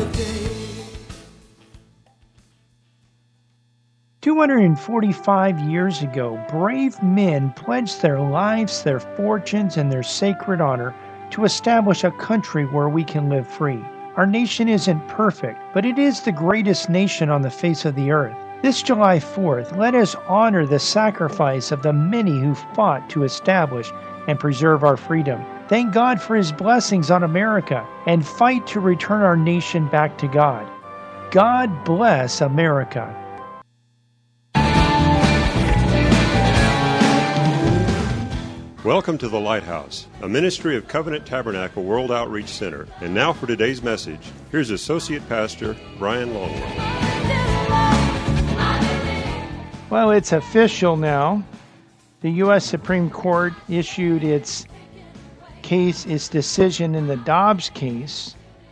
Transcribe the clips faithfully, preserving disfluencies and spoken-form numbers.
two hundred forty-five years ago, brave men pledged their lives, their fortunes, and their sacred honor to establish a country where we can live free. Our nation isn't perfect, but it is the greatest nation on the face of the earth. This July fourth, let us honor the sacrifice of the many who fought to establish and preserve our freedom. Thank God for His blessings on America and fight to return our nation back to God. God bless America. Welcome to The Lighthouse, a ministry of Covenant Tabernacle World Outreach Center. And now for today's message, here's Associate Pastor Brian Longworth. Well, it's official now. The U S Supreme Court issued its case, its decision in the Dobbs case,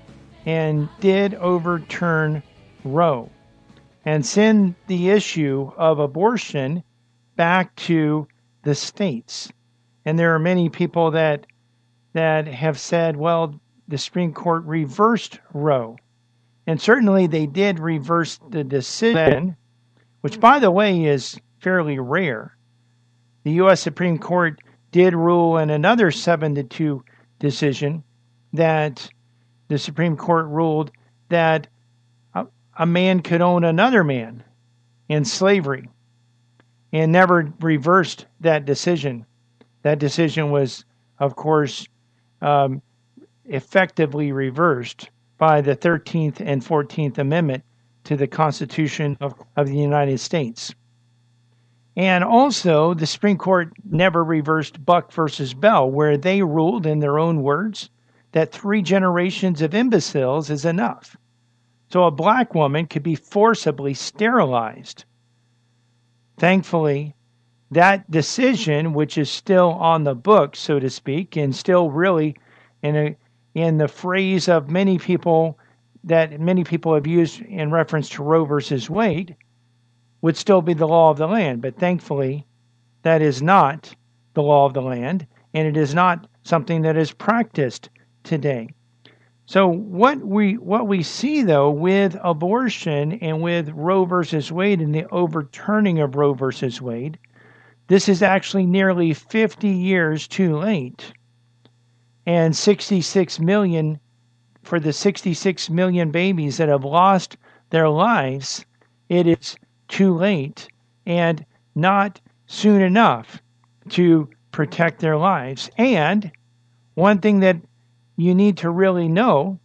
and did overturn Roe and send the issue of abortion back to the states. And there are many people that that have said, well, the Supreme Court reversed Roe. And certainly they did reverse the decision, which, by the way, is fairly rare. The U S Supreme Court did rule in another seven to two decision that the Supreme Court ruled that a, a man could own another man in slavery and never reversed that decision. That decision was, of course, um, effectively reversed by the thirteenth and fourteenth Amendment to the Constitution of, of the United States. And also, the Supreme Court never reversed Buck versus Bell, where they ruled, in their own words, that three generations of imbeciles is enough. So a black woman could be forcibly sterilized. Thankfully, that decision, which is still on the book, so to speak, and still really in a, in the phrase of many people that many people have used in reference to Roe versus Wade, would still be the law of the land. But thankfully, that is not the law of the land, and it is not something that is practiced today. So what we what we see, though, with abortion and with Roe versus Wade and the overturning of Roe versus Wade, this is actually nearly fifty years too late. And sixty-six million, for the sixty-six million babies that have lost their lives, it is too late and not soon enough to protect their lives. And one thing that you need to really know,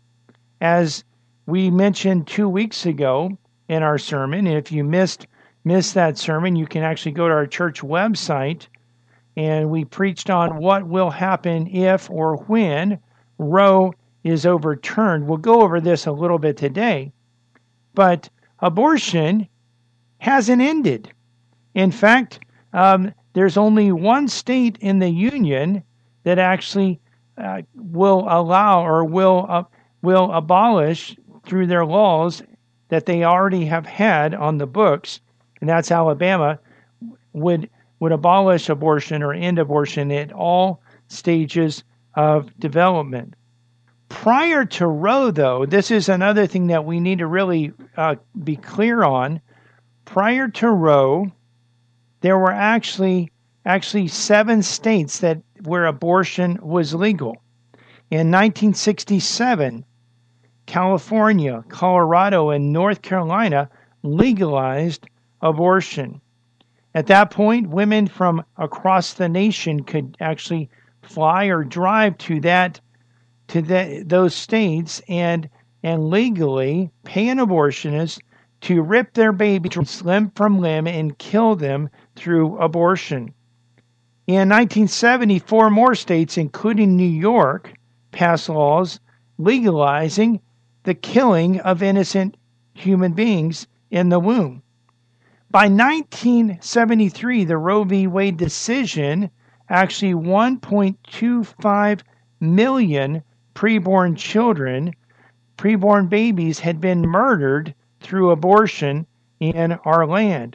as we mentioned two weeks ago in our sermon, and if you missed missed that sermon, you can actually go to our church website, and we preached on what will happen if or when Roe is overturned. We'll go over this a little bit today, but abortion hasn't ended. In fact, um, there's only one state in the union that actually uh, will allow or will uh, will abolish through their laws that they already have had on the books, and that's Alabama, would would abolish abortion or end abortion at all stages of development. Prior to Roe, though, this is another thing that we need to really uh, be clear on. Prior to Roe, there were actually actually seven states that where abortion was legal. In nineteen sixty-seven, California, Colorado, and North Carolina legalized abortion. At that point, women from across the nation could actually fly or drive to that to the, those states and and legally pay an abortionist to rip their baby limb from limb and kill them through abortion. In nineteen seventy, four more states, including New York, passed laws legalizing the killing of innocent human beings in the womb. By nineteen seventy-three, the Roe v. Wade decision, actually one point two five million preborn children, preborn babies had been murdered through abortion in our land.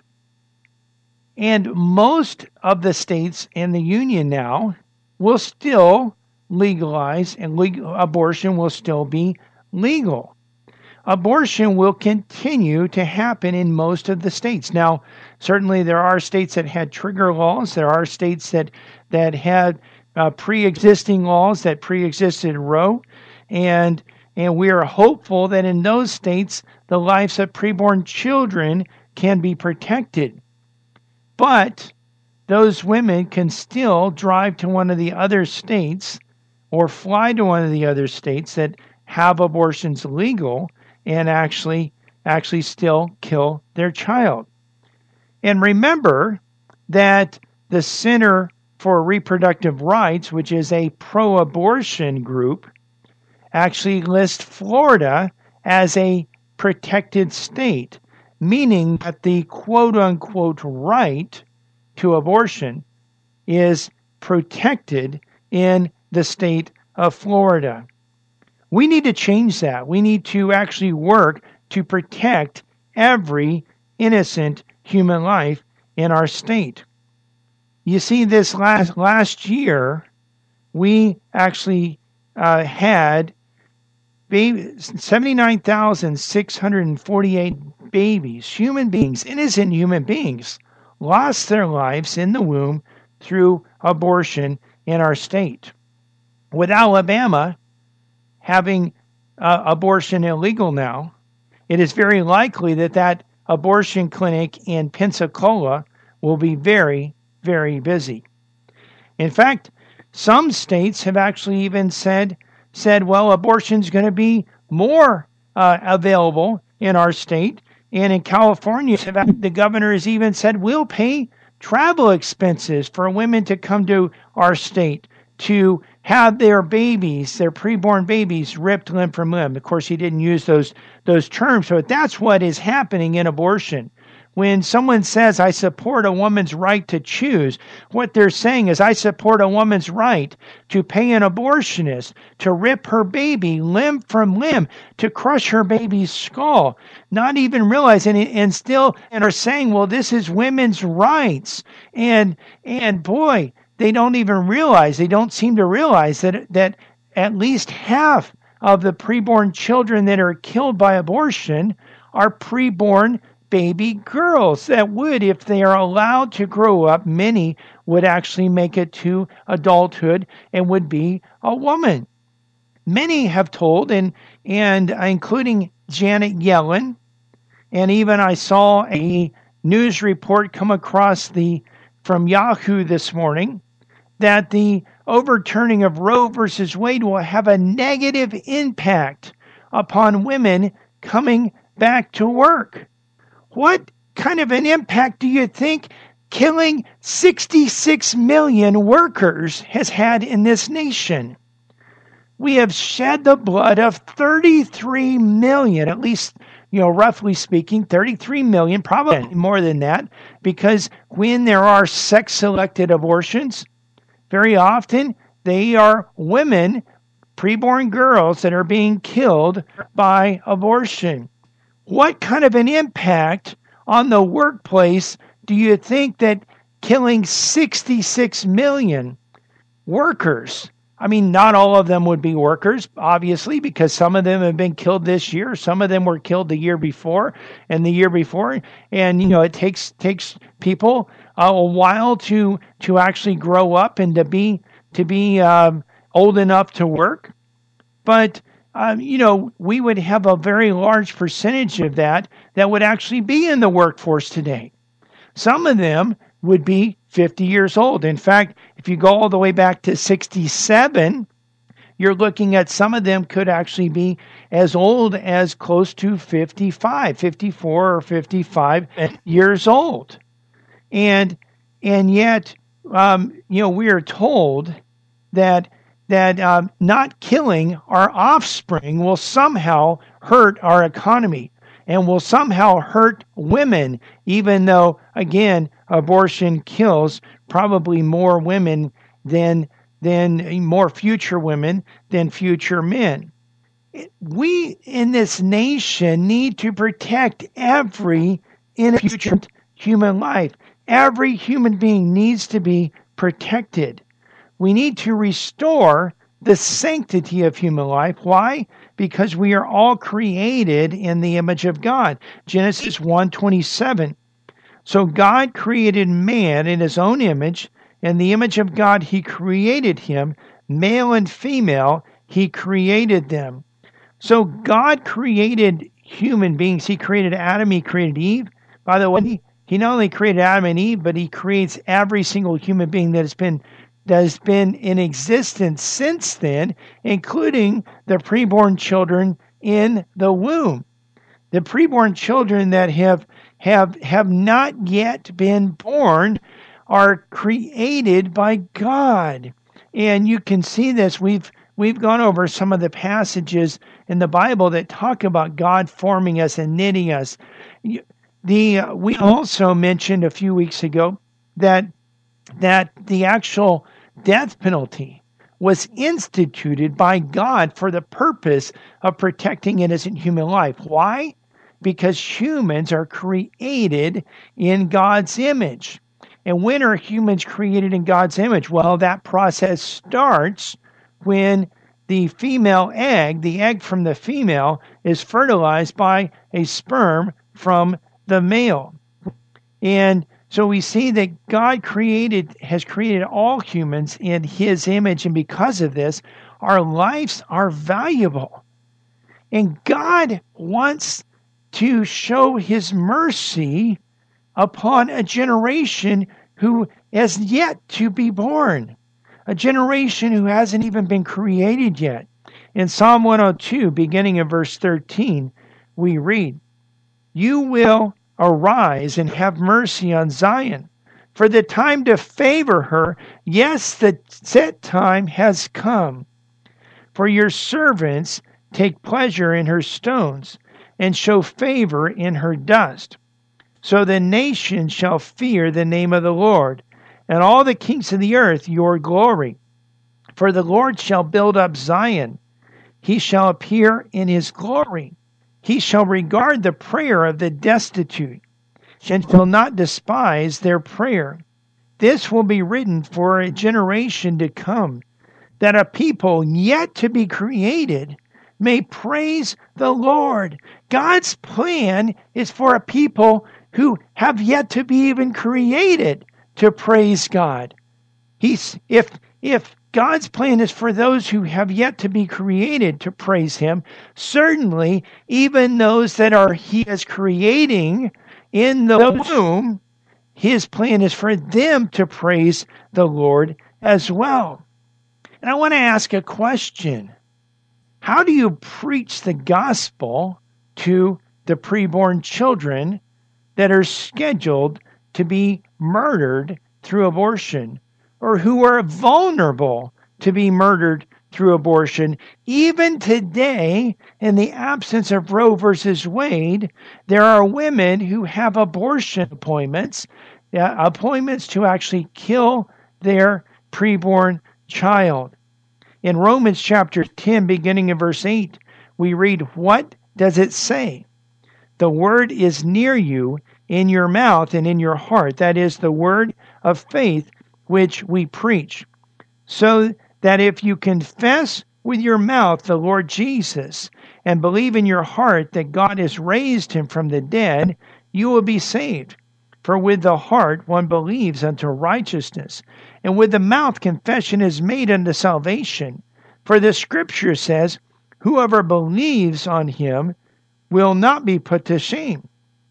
And most of the states in the union now will still legalize, and legal, abortion will still be legal. abortion will continue to happen in most of the states. Now, certainly there are states that had trigger laws. There are states that that had uh, pre-existing laws that pre-existed Roe, and and we are hopeful that in those states the lives of preborn children can be protected. But those women can still drive to one of the other states or fly to one of the other states that have abortions legal and actually actually still kill their child. And remember that the Center for Reproductive Rights, which is a pro-abortion group, actually lists Florida as a protected state, meaning that the quote-unquote right to abortion is protected in the state of Florida. We need to change that. We need to actually work to protect every innocent human life in our state. You see, this last last year, we actually uh, had seventy-nine thousand six hundred forty-eight babies, human beings, innocent human beings, lost their lives in the womb through abortion in our state. With Alabama having uh, abortion illegal now, it is very likely that that abortion clinic in Pensacola will be very, very busy. In fact, some states have actually even said, said well, abortion is going to be more uh, available in our state. And in California, the governor has even said, we'll pay travel expenses for women to come to our state to have their babies, their preborn babies, ripped limb from limb. Of course, he didn't use those those terms, but that's what is happening in abortion. When someone says, I support a woman's right to choose, what they're saying is, I support a woman's right to pay an abortionist to rip her baby limb from limb, to crush her baby's skull, not even realizing it, and still and are saying, well, this is women's rights. And and boy, they don't even realize, they don't seem to realize that that at least half of the preborn children that are killed by abortion are preborn baby girls that would, if they are allowed to grow up, many would actually make it to adulthood and would be a woman. Many have told, and and including Janet Yellen, and even I saw a news report come across the from Yahoo this morning that the overturning of Roe versus Wade will have a negative impact upon women coming back to work. What kind of an impact do you think killing sixty-six million workers has had in this nation? We have shed the blood of thirty-three million, at least, you know, roughly speaking, thirty-three million, probably more than that, because when there are sex-selected abortions, very often they are women, preborn girls, that are being killed by abortion. What kind of an impact on the workplace do you think that killing sixty-six million workers? I mean, not all of them would be workers, obviously, because some of them have been killed this year. Some of them were killed the year before and the year before. And, you know, it takes takes people uh, a while to to actually grow up and to be to be um, old enough to work. But Um, you know, we would have a very large percentage of that that would actually be in the workforce today. Some of them would be fifty years old. In fact, if you go all the way back to sixty-seven, you're looking at some of them could actually be as old as close to fifty-five, fifty-four or fifty-five years old. And and yet, um, you know, we are told that that um, not killing our offspring will somehow hurt our economy and will somehow hurt women, even though, again, abortion kills probably more women than, than more future women than future men. We in this nation need to protect every innocent human life. Every human being needs to be protected. We need to restore the sanctity of human life. Why? because we are all created in the image of God. Genesis one twenty-seven. So God created man in his own image. In the image of God, he created him. Male and female, he created them. So God created human beings. He created Adam. He created Eve. By the way, he, he not only created Adam and Eve, but he creates every single human being that has been that has been in existence since then, including the preborn children in the womb. The preborn children that have have have not yet been born are created by God. And you can see this. We've we've gone over some of the passages in the Bible that talk about God forming us and knitting us. The uh, we also mentioned a few weeks ago that that the actual death penalty was instituted by God for the purpose of protecting innocent human life. Why? Because humans are created in God's image. And when are humans created in God's image? Well, that process starts when the female egg, the egg from the female, is fertilized by a sperm from the male. And so we see that God created, has created all humans in his image, and because of this, our lives are valuable. And God wants to show his mercy upon a generation who has yet to be born, a generation who hasn't even been created yet. In Psalm one oh two, beginning in verse thirteen, we read, "You will arise and have mercy on Zion, for the time to favor her, yes, the set time has come. For your servants take pleasure in her stones, and show favor in her dust. So the nations shall fear the name of the Lord, and all the kings of the earth your glory. For the Lord shall build up Zion. He shall appear in his glory. He shall regard the prayer of the destitute, and shall not despise their prayer. This will be written for a generation to come, that a people yet to be created may praise the Lord." God's plan is for a people who have yet to be even created to praise God. He's if if God's plan is for those who have yet to be created to praise him, certainly even those that are he is creating in the womb, his plan is for them to praise the Lord as well. And I want to ask a question. How do you preach the gospel to the preborn children that are scheduled to be murdered through abortion, or who are vulnerable to be murdered through abortion? Even today, in the absence of Roe versus Wade, there are women who have abortion appointments, uh, appointments to actually kill their preborn child. In Romans chapter ten, beginning in verse eight, we read, "What does it say? The word is near you, in your mouth and in your heart. That is the word of faith which we preach. So that if you confess with your mouth the Lord Jesus and believe in your heart that God has raised him from the dead, you will be saved. For with the heart one believes unto righteousness, and with the mouth confession is made unto salvation. For the scripture says, whoever believes on him will not be put to shame.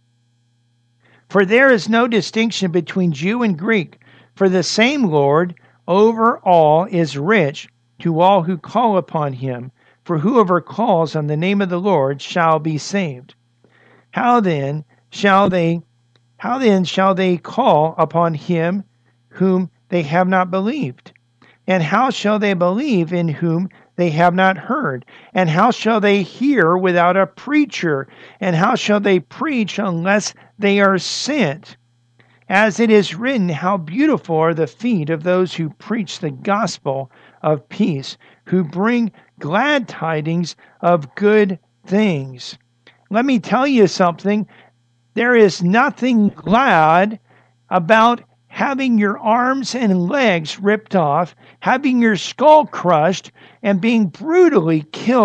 For there is no distinction between Jew and Greek, for the same Lord over all is rich to all who call upon him. For whoever calls on the name of the Lord shall be saved. How then shall they how then shall they call upon him whom they have not believed? And how shall they believe in whom they have not heard? And how shall they hear without a preacher? And how shall they preach unless they are sent? As it is written, how beautiful are the feet of those who preach the gospel of peace, who bring glad tidings of good things. Let me tell you something. There is nothing glad about having your arms and legs ripped off, having your skull crushed, and being brutally killed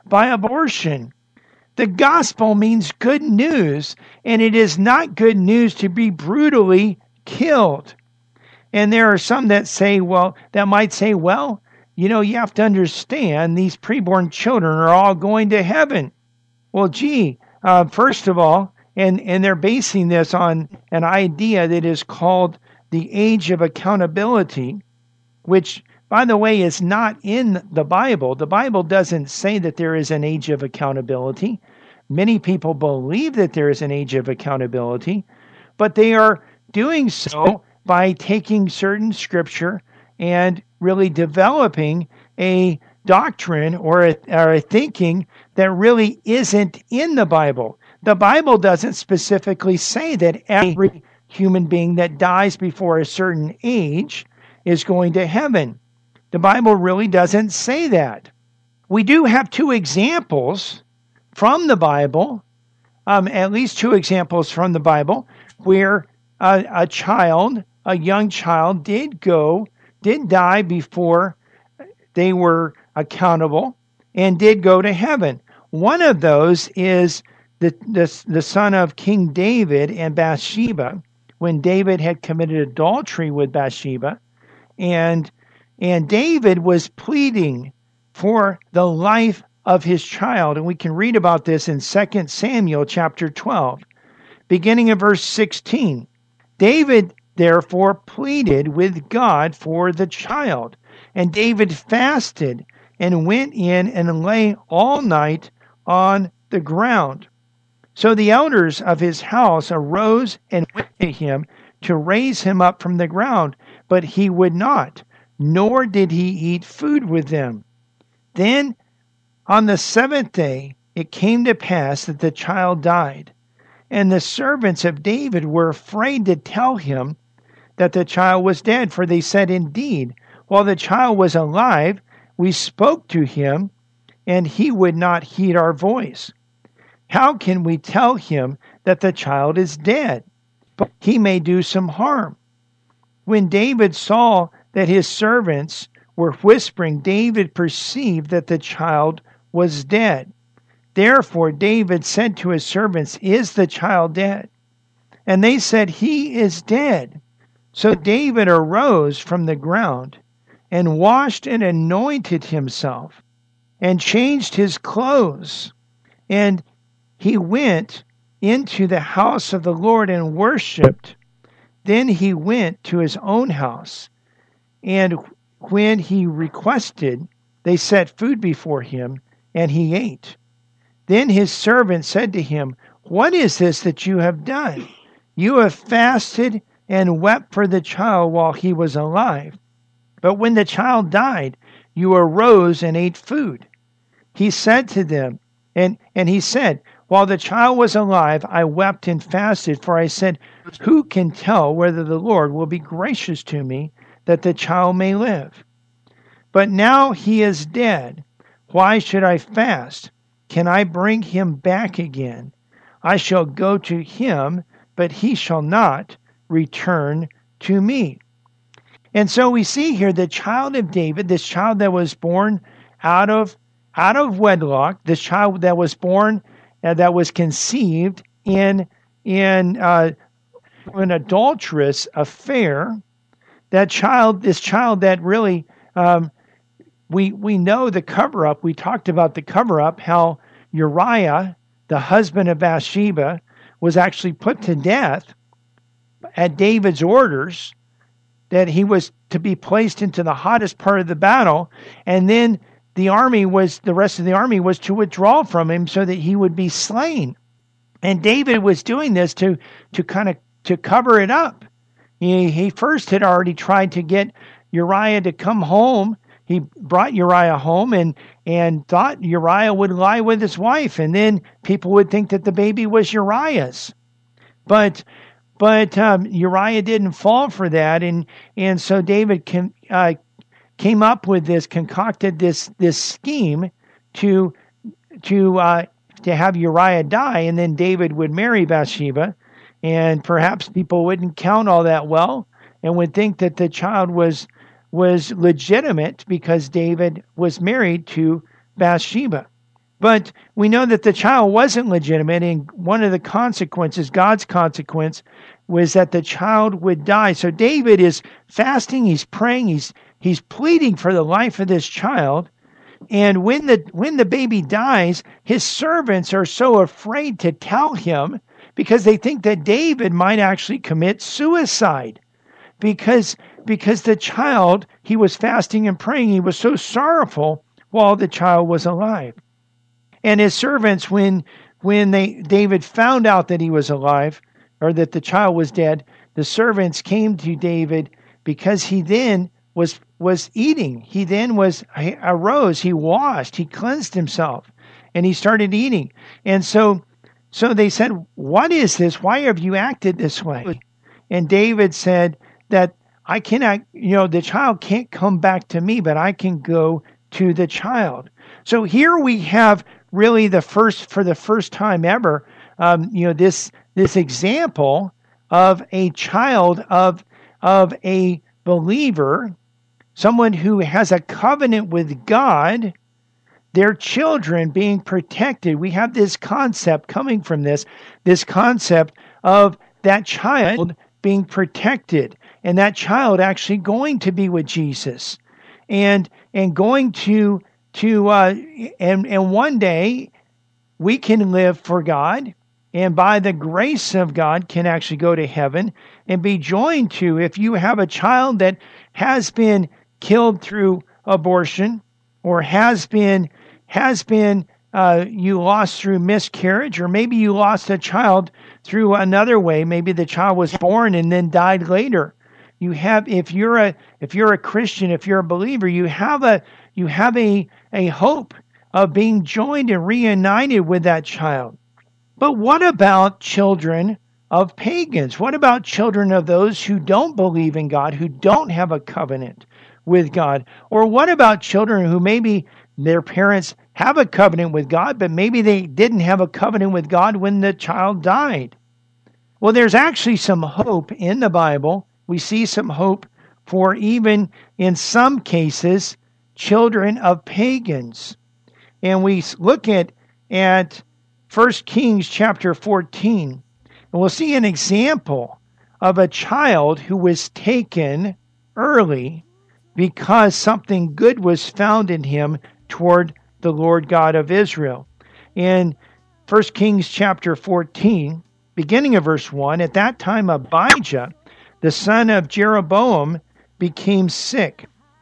by abortion. The gospel means good news, and it is not good news to be brutally killed. And there are some that say, well, that might say, well, you know, you have to understand these preborn children are all going to heaven. Well, gee, uh, first of all, and, and they're basing this on an idea that is called the age of accountability, which, by the way, is not in the Bible. The Bible doesn't say that there is an age of accountability. Many people believe that there is an age of accountability, but they are doing so by taking certain scripture and really developing a doctrine or a, or a thinking that really isn't in the Bible. The Bible doesn't specifically say that every human being that dies before a certain age is going to heaven. The Bible really doesn't say that. We do have two examples from the Bible, um, at least two examples from the Bible, where a, a child, a young child, did go, did die before they were accountable and did go to heaven. One of those is the, the, the son of King David and Bathsheba, when David had committed adultery with Bathsheba, and and David was pleading for the life of his child. And we can read about this in Second Samuel chapter twelve, beginning in verse sixteen. David therefore pleaded with God for the child, and David fasted and went in and lay all night on the ground. So the elders of his house arose and went to him to raise him up from the ground, but he would not, nor did he eat food with them. Then on the seventh day it came to pass that the child died, and the servants of David were afraid to tell him that the child was dead, for they said, indeed, while the child was alive, we spoke to him, and he would not heed our voice. How can we tell him that the child is dead? But he may do some harm. When David saw that his servants were whispering, David perceived that the child was dead. Therefore David said to his servants, is the child dead? And they said, he is dead. So David arose from the ground and washed and anointed himself and changed his clothes. And he went into the house of the Lord and worshipped. Then he went to his own house. And when he requested, they set food before him, and he ate. Then his servant said to him, what is this that you have done? You have fasted and wept for the child while he was alive. But when the child died, you arose and ate food. He said to them, and, and he said, while the child was alive, I wept and fasted, for I said, who can tell whether the Lord will be gracious to me that the child may live? But now he is dead. Why should I fast? Can I bring him back again? I shall go to him, but he shall not return to me. And so we see here the child of David, this child that was born out of out of wedlock, this child that was born uh, that was conceived in in uh, an adulterous affair. That child, this child that really um, we we know the cover up. We talked about the cover up, how Uriah, the husband of Bathsheba, was actually put to death at David's orders, that he was to be placed into the hottest part of the battle, and then the army was, the rest of the army was to withdraw from him so that he would be slain. And David was doing this to, to kind of, to cover it up. He, he first had already tried to get Uriah to come home. He brought Uriah home and, and thought Uriah would lie with his wife, and then people would think that the baby was Uriah's. But But um, Uriah didn't fall for that, and and so David can, uh, came up with this, concocted this this scheme to to uh, to have Uriah die, and then David would marry Bathsheba, and perhaps people wouldn't count all that well, and would think that the child was was legitimate because David was married to Bathsheba. But we know that the child wasn't legitimate, and one of the consequences, God's consequence, was that the child would die. So David is fasting, he's praying, he's he's pleading for the life of this child. And when the when the baby dies, his servants are so afraid to tell him because they think that David might actually commit suicide. Because because the child, he was fasting and praying, he was so sorrowful while the child was alive. And his servants, when when they David found out that he was alive, or that the child was dead, the servants came to David because he then was was eating. He then was he arose, he washed, he cleansed himself, and he started eating. And so so they said, "What is this? Why have you acted this way?" And David said that I cannot, you know, the child can't come back to me, but I can go to the child. So here we have really the first, for the first time ever, um, you know, this this example of a child of of a believer, someone who has a covenant with God, their children being protected. We have this concept coming from this, this concept of that child being protected, and that child actually going to be with Jesus, and and going to to uh, and and one day we can live for God, and by the grace of God can actually go to heaven and be joined to. If you have a child that has been killed through abortion, or has been has been uh, you lost through miscarriage, or maybe you lost a child through another way. Maybe the child was born and then died later. You have, if you're a if you're a Christian, if you're a believer, you have a you have a a hope of being joined and reunited with that child. But what about children of pagans? What about children of those who don't believe in God, who don't have a covenant with God? Or what about children who maybe their parents have a covenant with God, but maybe they didn't have a covenant with God when the child died? Well, there's actually some hope in the Bible. We see some hope for, even in some cases, children of pagans. And we look at at First Kings chapter fourteen, and we'll see an example of a child who was taken early because something good was found in him toward the Lord God of Israel. In First Kings chapter fourteen, beginning of verse one, at that time Abijah, the son of Jeroboam, became sick.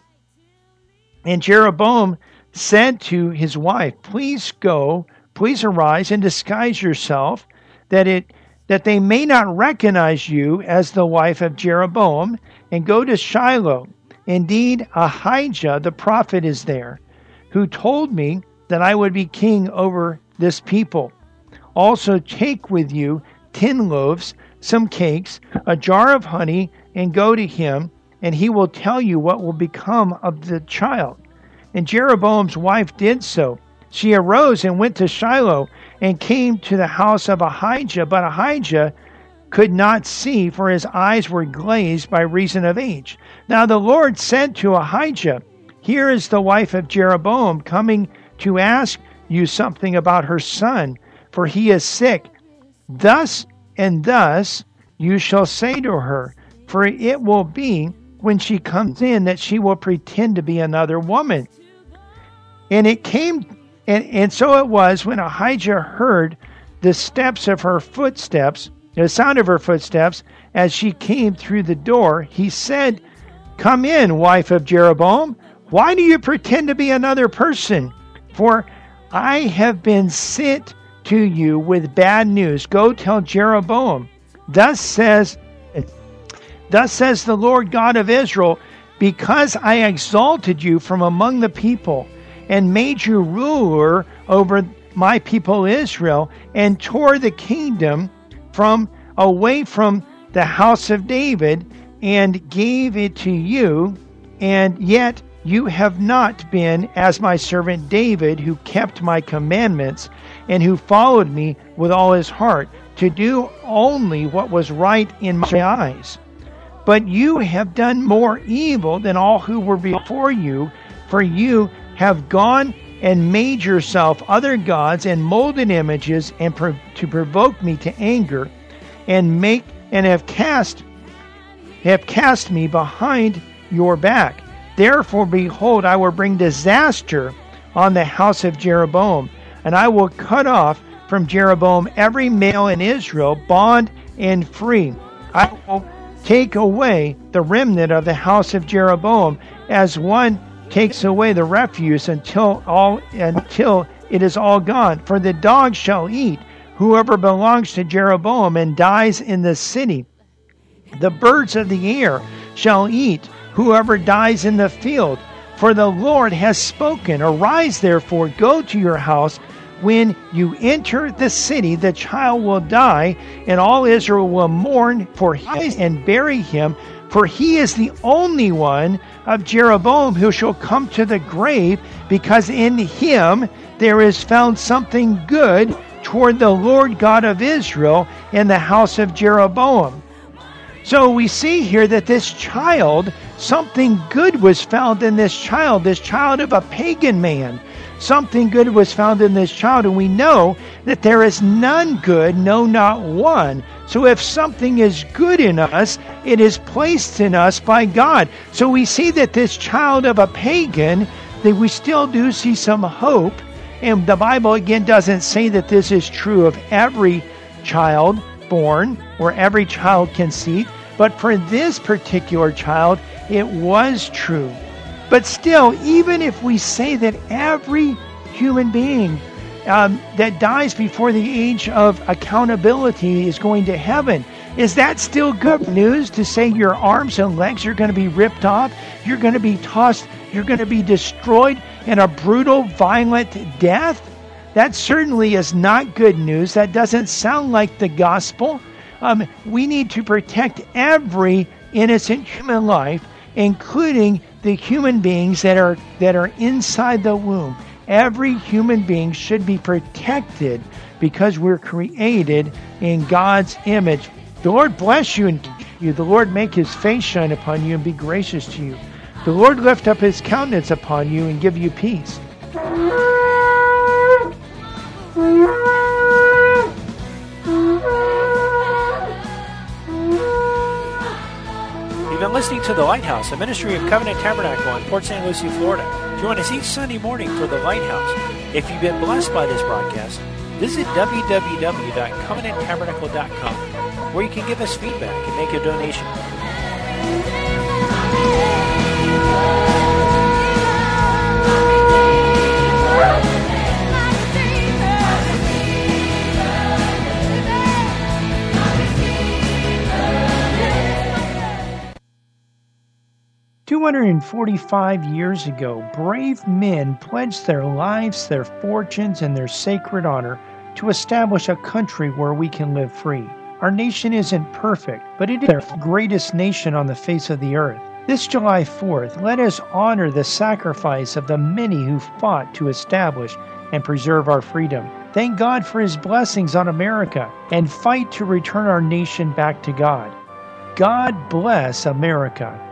And Jeroboam said to his wife, "Please go, please arise and disguise yourself, that it that they may not recognize you as the wife of Jeroboam, and go to Shiloh. Indeed, Ahijah the prophet is there, who told me that I would be king over this people. Also take with you ten loaves, some cakes, a jar of honey, and go to him, and he will tell you what will become of the child." And Jeroboam's wife did so. She arose and went to Shiloh and came to the house of Ahijah, but Ahijah could not see, for his eyes were glazed by reason of age. Now the Lord said to Ahijah, "Here is the wife of Jeroboam coming to ask you something about her son, for he is sick. Thus and thus you shall say to her, for it will be when she comes in that she will pretend to be another woman." And it came, and, and so it was, when Ahijah heard the steps of her footsteps, the sound of her footsteps, as she came through the door, he said, "Come in, wife of Jeroboam. Why do you pretend to be another person? For I have been sent to you with bad news. Go tell Jeroboam, thus says, thus says the Lord God of Israel, because I exalted you from among the people, and made you ruler over my people Israel, and tore the kingdom from away from the house of David, and gave it to you, and yet you have not been as my servant David, who kept my commandments, and who followed me with all his heart, to do only what was right in my eyes. But you have done more evil than all who were before you, for you have gone and made yourself other gods and molded images and pro- to provoke me to anger, and make and have cast have cast me behind your back. Therefore, behold, I will bring disaster on the house of Jeroboam, and I will cut off from Jeroboam every male in Israel, bond and free. I will take away the remnant of the house of Jeroboam, as one takes away the refuse until all until it is all gone. For the dogs shall eat whoever belongs to Jeroboam and dies in the city. The birds of the air shall eat whoever dies in the field. For the Lord has spoken. Arise, therefore, go to your house. When you enter the city, the child will die, and all Israel will mourn for him and bury him. For he is the only one of Jeroboam who shall come to the grave, because in him there is found something good toward the Lord God of Israel in the house of Jeroboam. So we see here that this child, something good was found in this child, this child of a pagan man. Something good was found in this child, and we know that there is none good, no, not one. So if something is good in us, it is placed in us by God. So we see that this child of a pagan, that we still do see some hope. And the Bible, again, doesn't say that this is true of every child born or every child conceived. But for this particular child, it was true. But still, even if we say that every human being um, that dies before the age of accountability is going to heaven, is that still good news to say your arms and legs are going to be ripped off? You're going to be tossed, you're going to be destroyed in a brutal, violent death? That certainly is not good news. That doesn't sound like the gospel. Um, we need to protect every innocent human life, including the human beings that are that are inside the womb. Every human being should be protected because we're created in God's image. The Lord bless you and keep you. The Lord make his face shine upon you and be gracious to you. The Lord lift up his countenance upon you and give you peace. You've been listening to The Lighthouse, a ministry of Covenant Tabernacle in Port Saint Lucie, Florida. Join us each Sunday morning for The Lighthouse. If you've been blessed by this broadcast, visit w w w dot covenant tabernacle dot com, where you can give us feedback and make a donation. two hundred forty-five years ago, brave men pledged their lives, their fortunes, and their sacred honor to establish a country where we can live free. Our nation isn't perfect, but it is the greatest nation on the face of the earth. This July fourth, let us honor the sacrifice of the many who fought to establish and preserve our freedom. Thank God for his blessings on America, and fight to return our nation back to God. God bless America.